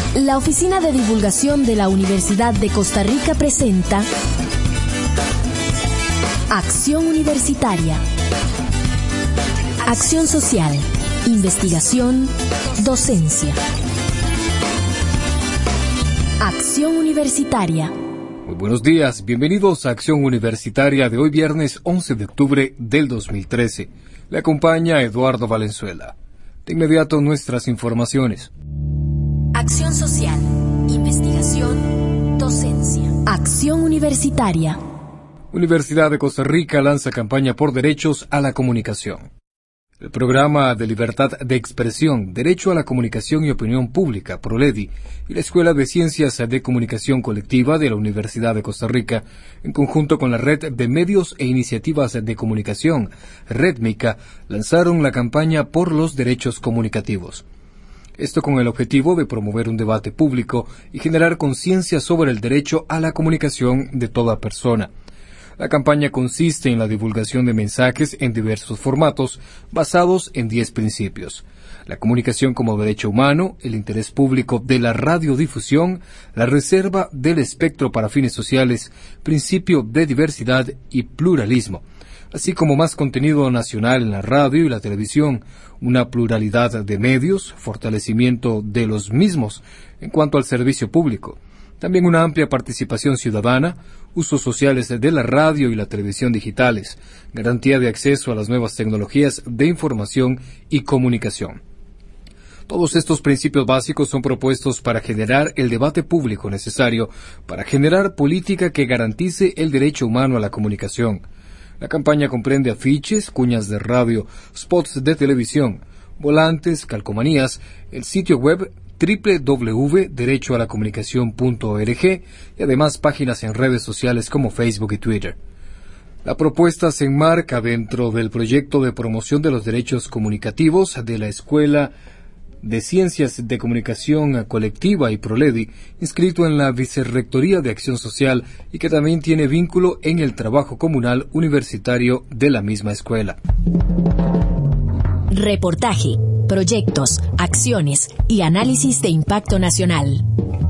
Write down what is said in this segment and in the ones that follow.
La Oficina de Divulgación de la Universidad de Costa Rica presenta Acción Universitaria. Acción social, investigación, docencia. Acción Universitaria. Muy buenos días, bienvenidos a Acción Universitaria de hoy viernes 11 de octubre del 2013. Le acompaña Eduardo Valenzuela. De inmediato nuestras informaciones. Acción social, investigación, docencia. Acción Universitaria. Universidad de Costa Rica lanza campaña por derechos a la comunicación. El Programa de Libertad de Expresión, Derecho a la Comunicación y Opinión Pública, PROLEDI, y la Escuela de Ciencias de Comunicación Colectiva de la Universidad de Costa Rica, en conjunto con la Red de Medios e Iniciativas de Comunicación, REDMICA, lanzaron la campaña por los derechos comunicativos. Esto con el objetivo de promover un debate público y generar conciencia sobre el derecho a la comunicación de toda persona. La campaña consiste en la divulgación de mensajes en diversos formatos basados en 10 principios: la comunicación como derecho humano, el interés público de la radiodifusión, la reserva del espectro para fines sociales, principio de diversidad y pluralismo, así como más contenido nacional en la radio y la televisión, una pluralidad de medios, fortalecimiento de los mismos en cuanto al servicio público. También una amplia participación ciudadana, usos sociales de la radio y la televisión digitales, garantía de acceso a las nuevas tecnologías de información y comunicación. Todos estos principios básicos son propuestos para generar el debate público necesario para generar política que garantice el derecho humano a la comunicación. La campaña comprende afiches, cuñas de radio, spots de televisión, volantes, calcomanías, el sitio web www.derechoalacomunicacion.org y además páginas en redes sociales como Facebook y Twitter. La propuesta se enmarca dentro del proyecto de promoción de los derechos comunicativos de la Escuela de Ciencias de Comunicación Colectiva y PROLEDI, inscrito en la Vicerrectoría de Acción Social y que también tiene vínculo en el trabajo comunal universitario de la misma escuela. Reportaje, proyectos, acciones y análisis de impacto nacional.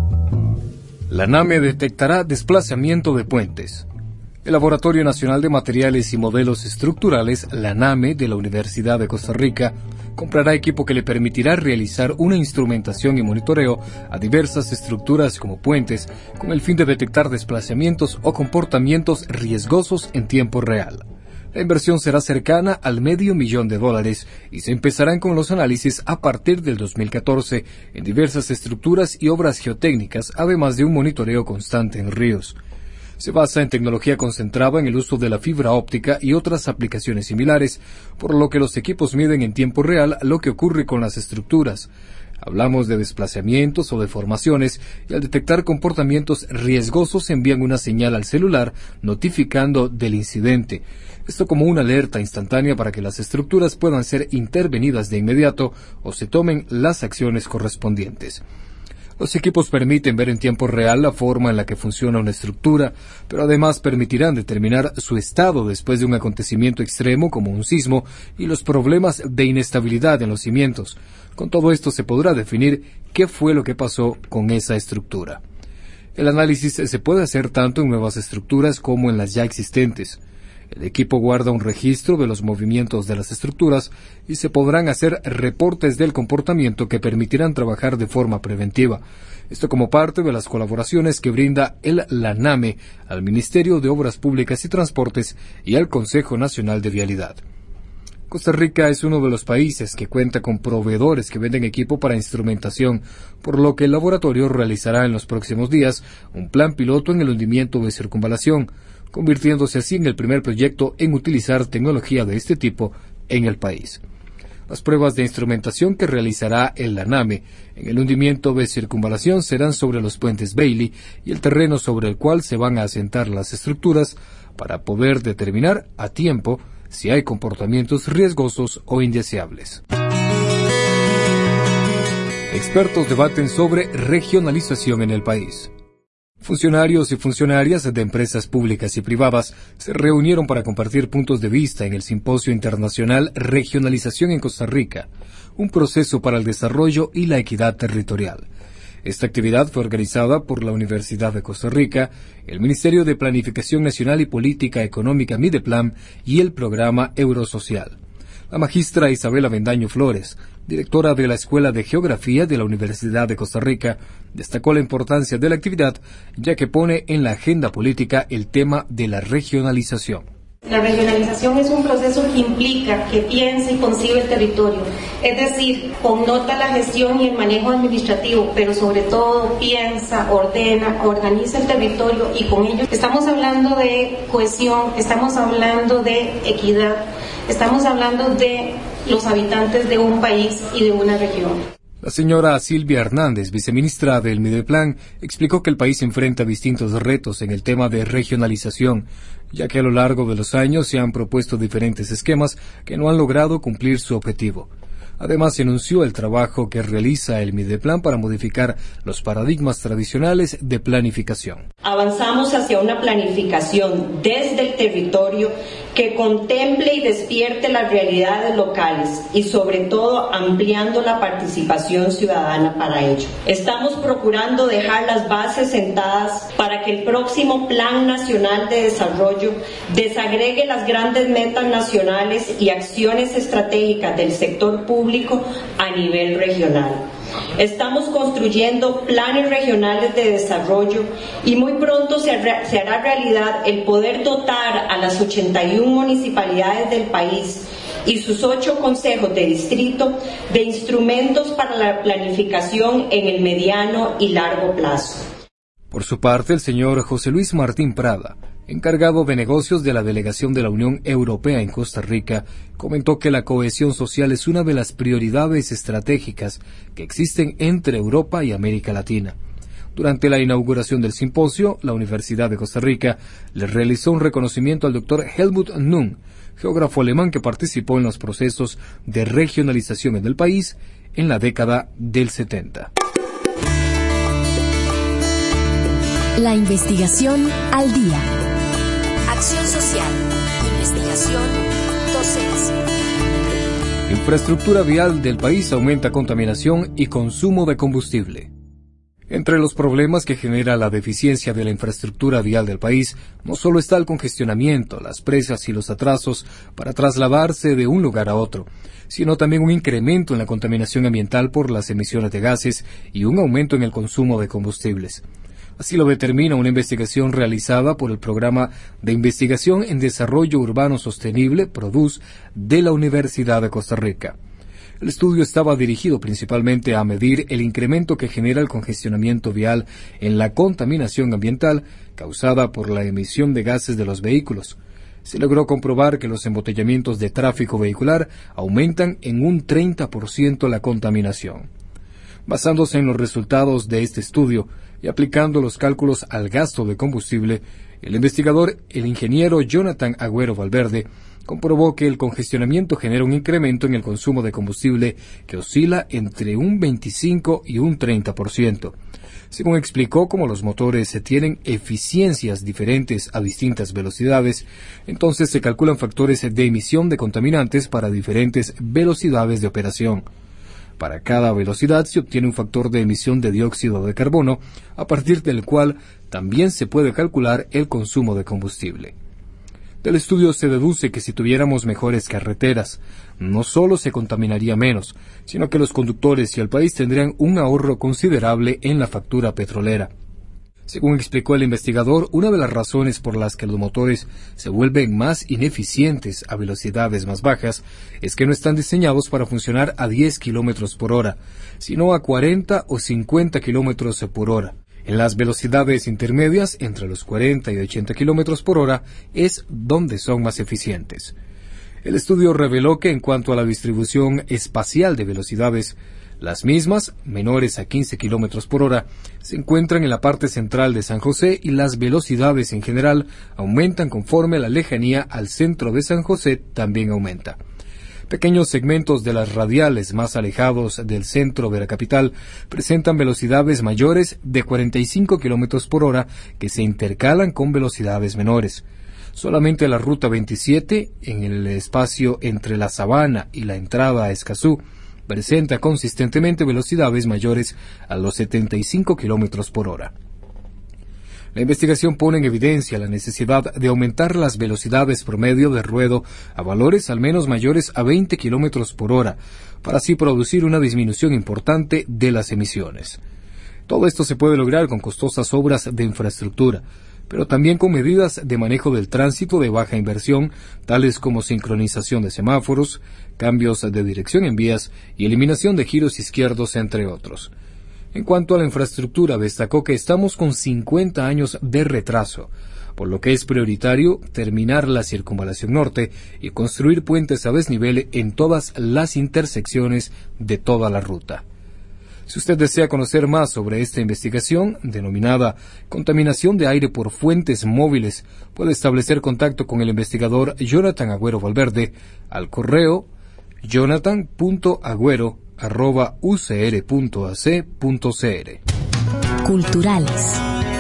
La NAME detectará desplazamiento de puentes. El Laboratorio Nacional de Materiales y Modelos Estructurales, la NAME, de la Universidad de Costa Rica, comprará equipo que le permitirá realizar una instrumentación y monitoreo a diversas estructuras como puentes, con el fin de detectar desplazamientos o comportamientos riesgosos en tiempo real. La inversión será cercana al $500,000 y se empezarán con los análisis a partir del 2014 en diversas estructuras y obras geotécnicas, además de un monitoreo constante en ríos. Se basa en tecnología concentrada en el uso de la fibra óptica y otras aplicaciones similares, por lo que los equipos miden en tiempo real lo que ocurre con las estructuras. Hablamos de desplazamientos o deformaciones y al detectar comportamientos riesgosos envían una señal al celular notificando del incidente. Esto como una alerta instantánea para que las estructuras puedan ser intervenidas de inmediato o se tomen las acciones correspondientes. Los equipos permiten ver en tiempo real la forma en la que funciona una estructura, pero además permitirán determinar su estado después de un acontecimiento extremo como un sismo y los problemas de inestabilidad en los cimientos. Con todo esto se podrá definir qué fue lo que pasó con esa estructura. El análisis se puede hacer tanto en nuevas estructuras como en las ya existentes. El equipo guarda un registro de los movimientos de las estructuras y se podrán hacer reportes del comportamiento que permitirán trabajar de forma preventiva. Esto como parte de las colaboraciones que brinda la NAME al Ministerio de Obras Públicas y Transportes y al Consejo Nacional de Vialidad. Costa Rica es uno de los países que cuenta con proveedores que venden equipo para instrumentación, por lo que el laboratorio realizará en los próximos días un plan piloto en el hundimiento de circunvalación, convirtiéndose así en el primer proyecto en utilizar tecnología de este tipo en el país. Las pruebas de instrumentación que realizará el NAME en el hundimiento de circunvalación serán sobre los puentes Bailey y el terreno sobre el cual se van a asentar las estructuras para poder determinar a tiempo si hay comportamientos riesgosos o indeseables. Expertos debaten sobre regionalización en el país. Funcionarios y funcionarias de empresas públicas y privadas se reunieron para compartir puntos de vista en el Simposio Internacional Regionalización en Costa Rica, un proceso para el desarrollo y la equidad territorial. Esta actividad fue organizada por la Universidad de Costa Rica, el Ministerio de Planificación Nacional y Política Económica Mideplan y el programa Eurosocial. La magistra Isabel Avendaño Flores, directora de la Escuela de Geografía de la Universidad de Costa Rica, destacó la importancia de la actividad, ya que pone en la agenda política el tema de la regionalización. La regionalización es un proceso que implica que piense y concibe el territorio, es decir, connota la gestión y el manejo administrativo, pero sobre todo piensa, ordena, organiza el territorio y con ello estamos hablando de cohesión, estamos hablando de equidad, estamos hablando de los habitantes de un país y de una región. La señora Silvia Hernández, viceministra del Mideplan, explicó que el país enfrenta distintos retos en el tema de regionalización, ya que a lo largo de los años se han propuesto diferentes esquemas que no han logrado cumplir su objetivo. Además, enunció el trabajo que realiza el Mideplan para modificar los paradigmas tradicionales de planificación. Avanzamos hacia una planificación desde el territorio que contemple y despierte las realidades locales y sobre todo ampliando la participación ciudadana para ello. Estamos procurando dejar las bases sentadas para que el próximo Plan Nacional de Desarrollo desagregue las grandes metas nacionales y acciones estratégicas del sector público a nivel regional. Estamos construyendo planes regionales de desarrollo y muy pronto se hará realidad el poder dotar a las 81 municipalidades del país y sus 8 consejos de distrito de instrumentos para la planificación en el mediano y largo plazo. Por su parte, el señor José Luis Martín Prada, encargado de negocios de la Delegación de la Unión Europea en Costa Rica, comentó que la cohesión social es una de las prioridades estratégicas que existen entre Europa y América Latina. Durante la inauguración del simposio, la Universidad de Costa Rica le realizó un reconocimiento al doctor Helmut Nunn, geógrafo alemán que participó en los procesos de regionalización en el país en la década del 70. La investigación al día. Acción social, investigación, docencia. Infraestructura vial del país aumenta contaminación y consumo de combustible. Entre los problemas que genera la deficiencia de la infraestructura vial del país, no solo está el congestionamiento, las presas y los atrasos para trasladarse de un lugar a otro, sino también un incremento en la contaminación ambiental por las emisiones de gases y un aumento en el consumo de combustibles. Así lo determina una investigación realizada por el Programa de Investigación en Desarrollo Urbano Sostenible, PRODUS, de la Universidad de Costa Rica. El estudio estaba dirigido principalmente a medir el incremento que genera el congestionamiento vial en la contaminación ambiental causada por la emisión de gases de los vehículos. Se logró comprobar que los embotellamientos de tráfico vehicular aumentan en un 30% la contaminación. Basándose en los resultados de este estudio y aplicando los cálculos al gasto de combustible, el investigador, el ingeniero Jonathan Agüero Valverde, comprobó que el congestionamiento genera un incremento en el consumo de combustible que oscila entre un 25 y un 30%. Según explicó, como los motores tienen eficiencias diferentes a distintas velocidades, entonces se calculan factores de emisión de contaminantes para diferentes velocidades de operación. Para cada velocidad se obtiene un factor de emisión de dióxido de carbono, a partir del cual también se puede calcular el consumo de combustible. Del estudio se deduce que si tuviéramos mejores carreteras, no solo se contaminaría menos, sino que los conductores y el país tendrían un ahorro considerable en la factura petrolera. Según explicó el investigador, una de las razones por las que los motores se vuelven más ineficientes a velocidades más bajas es que no están diseñados para funcionar a 10 km por hora, sino a 40 o 50 km por hora. En las velocidades intermedias, entre los 40 y 80 km por hora, es donde son más eficientes. El estudio reveló que en cuanto a la distribución espacial de velocidades, las mismas, menores a 15 km por hora, se encuentran en la parte central de San José y las velocidades en general aumentan conforme la lejanía al centro de San José también aumenta. Pequeños segmentos de las radiales más alejados del centro de la capital presentan velocidades mayores de 45 km por hora que se intercalan con velocidades menores. Solamente la ruta 27, en el espacio entre la Sabana y la entrada a Escazú, presenta consistentemente velocidades mayores a los 75 kilómetros por hora. La investigación pone en evidencia la necesidad de aumentar las velocidades promedio de ruedo a valores al menos mayores a 20 kilómetros por hora, para así producir una disminución importante de las emisiones. Todo esto se puede lograr con costosas obras de infraestructura, pero también con medidas de manejo del tránsito de baja inversión, tales como sincronización de semáforos, cambios de dirección en vías y eliminación de giros izquierdos, entre otros. En cuanto a la infraestructura, destacó que estamos con 50 años de retraso, por lo que es prioritario terminar la circunvalación norte y construir puentes a desnivel en todas las intersecciones de toda la ruta. Si usted desea conocer más sobre esta investigación, denominada contaminación de aire por fuentes móviles, puede establecer contacto con el investigador Jonathan Agüero Valverde al correo jonathan.agüero@ucr.ac.cr. Culturales.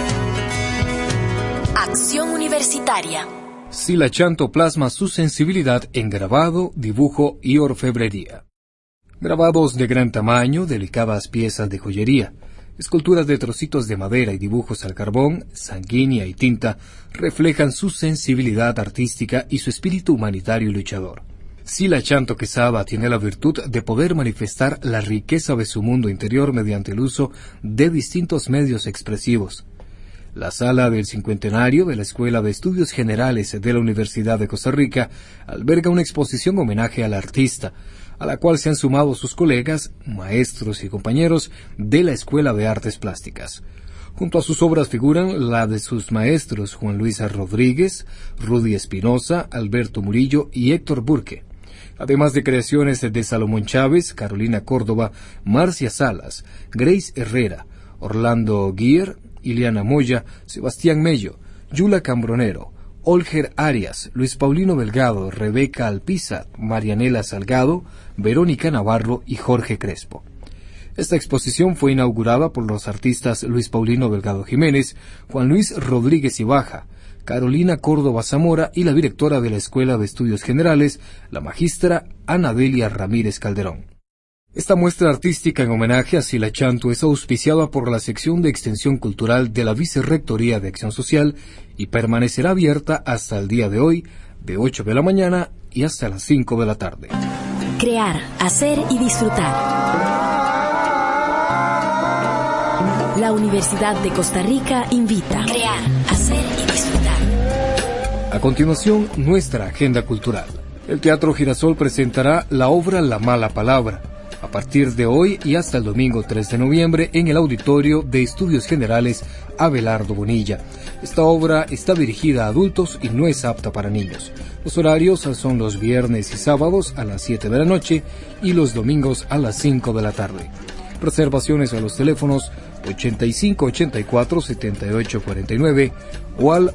Acción Universitaria. Sila Chanto plasma su sensibilidad en grabado, dibujo y orfebrería. Grabados de gran tamaño, delicadas piezas de joyería, esculturas de trocitos de madera y dibujos al carbón, sanguínea y tinta reflejan su sensibilidad artística y su espíritu humanitario y luchador. Sila Chanto Quesada tiene la virtud de poder manifestar la riqueza de su mundo interior mediante el uso de distintos medios expresivos. La sala del cincuentenario de la Escuela de Estudios Generales de la Universidad de Costa Rica alberga una exposición homenaje al artista, a la cual se han sumado sus colegas, maestros y compañeros de la Escuela de Artes Plásticas. Junto a sus obras figuran la de sus maestros Juan Luis Rodríguez, Rudy Espinosa, Alberto Murillo y Héctor Burke, además de creaciones de Salomón Chávez, Carolina Córdoba, Marcia Salas, Grace Herrera, Orlando Guier, Ileana Moya, Sebastián Mello, Yula Cambronero, Olger Arias, Luis Paulino Delgado, Rebeca Alpizar, Marianela Salgado, Verónica Navarro y Jorge Crespo. Esta exposición fue inaugurada por los artistas Luis Paulino Delgado Jiménez, Juan Luis Rodríguez Ibaja, Carolina Córdoba Zamora y la directora de la Escuela de Estudios Generales, la magistra Ana Delia Ramírez Calderón. Esta muestra artística en homenaje a Sila Chanto es auspiciada por la sección de Extensión Cultural de la Vicerrectoría de Acción Social y permanecerá abierta hasta el día de hoy, de 8 de la mañana y hasta las 5 de la tarde. Crear, hacer y disfrutar. La Universidad de Costa Rica invita. Crear, hacer y disfrutar. A continuación, nuestra agenda cultural. El Teatro Girasol presentará la obra La Mala Palabra, a partir de hoy y hasta el domingo 3 de noviembre en el Auditorio de Estudios Generales Abelardo Bonilla. Esta obra está dirigida a adultos y no es apta para niños. Los horarios son los viernes y sábados a las 7 de la noche y los domingos a las 5 de la tarde. Reservaciones a los teléfonos 8584-7849 o al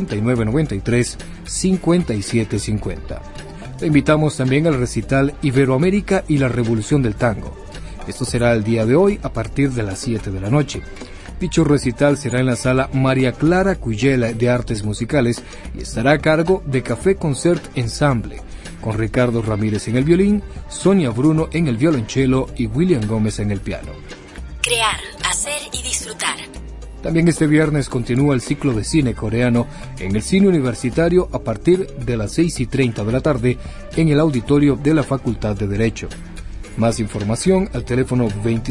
8993-5750. Te invitamos también al recital Iberoamérica y la Revolución del Tango. Esto será el día de hoy a partir de las 7 de la noche. Dicho recital será en la sala María Clara Cuyela de Artes Musicales y estará a cargo de Café Concert Ensemble, con Ricardo Ramírez en el violín, Sonia Bruno en el violonchelo y William Gómez en el piano. Crear, hacer y disfrutar. También este viernes continúa el ciclo de cine coreano en el cine universitario a partir de las 6:30 de la tarde en el auditorio de la Facultad de Derecho. Más información al teléfono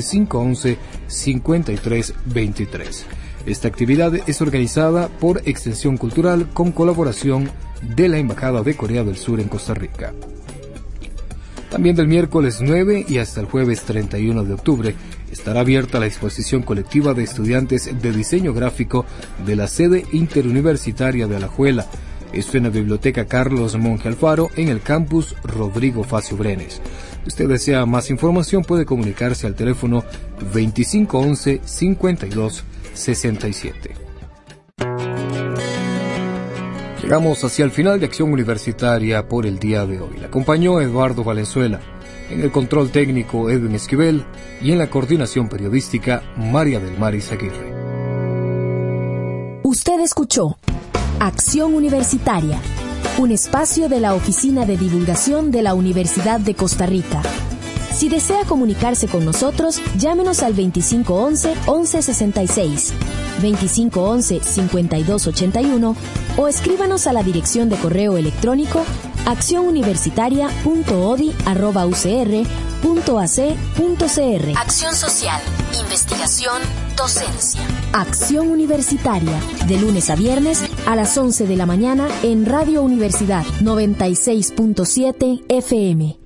2511-5323. Esta actividad es organizada por Extensión Cultural con colaboración de la Embajada de Corea del Sur en Costa Rica. También del miércoles 9 y hasta el jueves 31 de octubre estará abierta la exposición colectiva de estudiantes de diseño gráfico de la sede interuniversitaria de Alajuela. Esto en la Biblioteca Carlos Monge Alfaro en el campus Rodrigo Facio Brenes. Si usted desea más información puede comunicarse al teléfono 2511-5267. Llegamos hacia el final de Acción Universitaria por el día de hoy. Le acompañó Eduardo Valenzuela, en el control técnico Edwin Esquivel y en la coordinación periodística María del Mar Izaguirre. Usted escuchó Acción Universitaria, un espacio de la Oficina de Divulgación de la Universidad de Costa Rica. Si desea comunicarse con nosotros, llámenos al 2511-1166, 2511-5281 o escríbanos a la dirección de correo electrónico accionuniversitaria.odi@ucr.ac.cr. Acción social, investigación, docencia. Acción Universitaria, de lunes a viernes a las 11 de la mañana en Radio Universidad 96.7 FM.